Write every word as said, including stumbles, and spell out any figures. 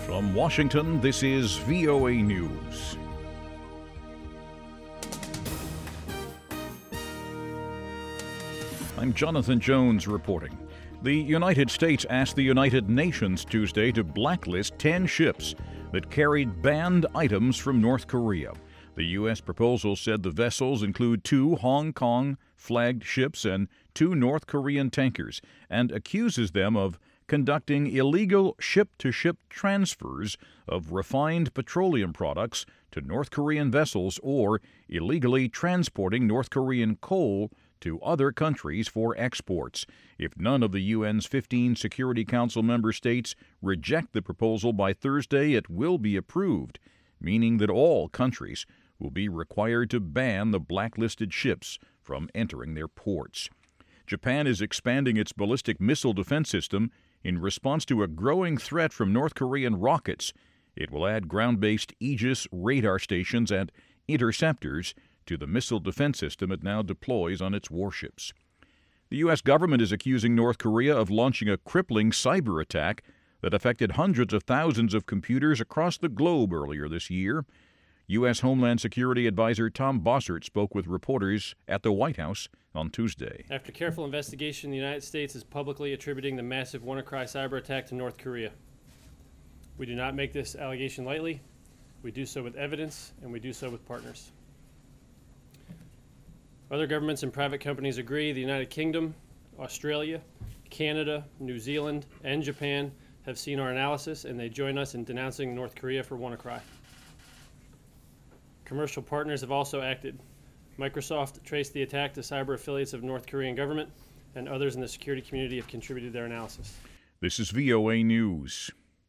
From Washington, this is V O A News. I'm Jonathan Jones reporting. The United States asked the United Nations Tuesday to blacklist ten ships that carried banned items from North Korea. The U S proposal said the vessels include two Hong Kong-flagged ships and two North Korean tankers, and accuses them of conducting illegal ship-to-ship transfers of refined petroleum products to North Korean vessels or illegally transporting North Korean coal to other countries for exports. If none of the U N's fifteen Security Council member states reject the proposal by Thursday, it will be approved, meaning that all countries will be required to ban the blacklisted ships from entering their ports. Japan is expanding its ballistic missile defense system in response to a growing threat from North Korean rockets. It will add ground-based Aegis radar stations and interceptors to the missile defense system it now deploys on its warships. The U S government is accusing North Korea of launching a crippling cyber attack that affected hundreds of thousands of computers across the globe earlier this year. U S. Homeland Security Advisor Tom Bossert spoke with reporters at the White House on Tuesday. After careful investigation, the United States is publicly attributing the massive WannaCry cyber attack to North Korea. We do not make this allegation lightly. We do so with evidence, and we do so with partners. Other governments and private companies agree. The United Kingdom, Australia, Canada, New Zealand, and Japan have seen our analysis, and they join us in denouncing North Korea for WannaCry. Commercial partners have also acted. Microsoft traced the attack to cyber affiliates of North Korean government, and others in the security community have contributed their analysis. This is V O A News.